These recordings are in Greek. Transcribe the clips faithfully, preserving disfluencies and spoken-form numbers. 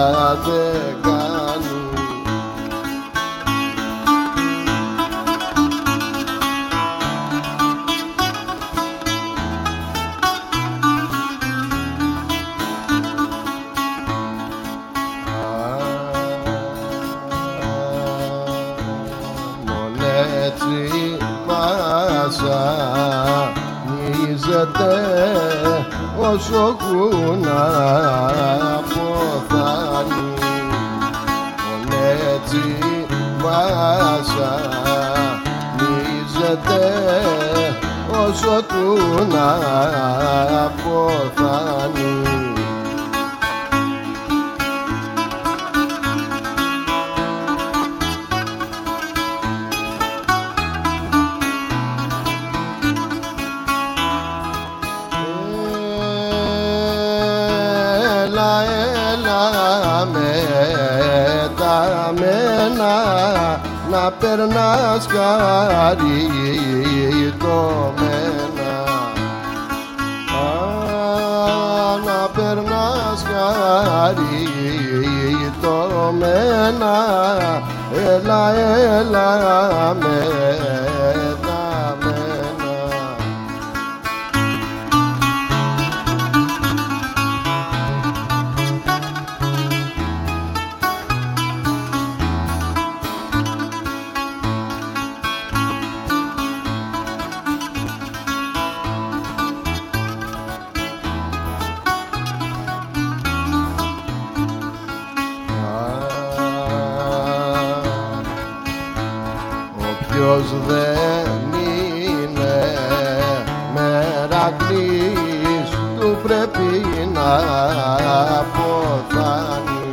δεν κάνουν. Έτσι βασανίζεται όσο κούνα αποθάνει. Μόνο έτσι βασανίζεται όσο κούνα αποθάνει. Έλα με τα μένα να περνάς χαριτωμένα, να περνάς χαριτωμένα. Έλα, έλα με τα μένα. Ποιος δεν είναι Μερακλής του πρέπει να αποθάνει.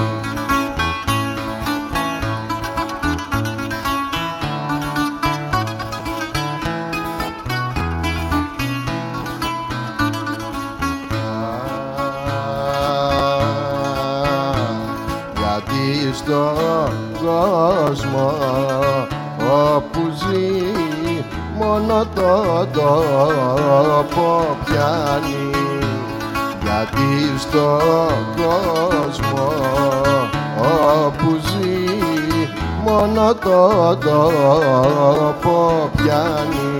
Γιατί στον κόσμο όπου ζει μόνο το τόπο πιάνει. Γιατί στον κόσμο όπου ζει μόνο το τόπο πιάνει.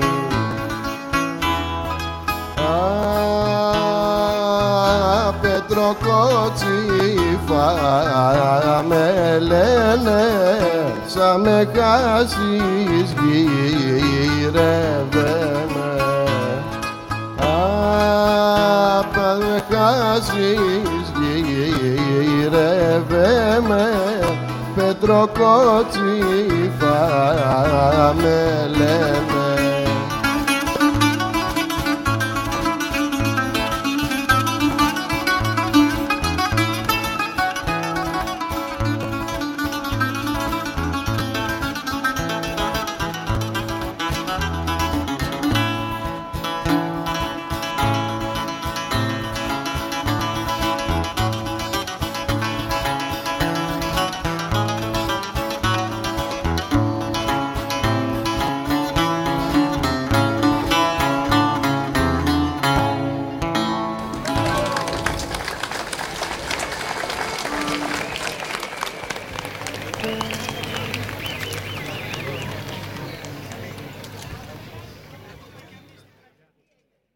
Α, Πετροκότσιφα με λένε, σαν με χάσεις γυρεύομαι. Α, πας με χάσεις γυρεύομαι. Πετροκότσιφα με λένε.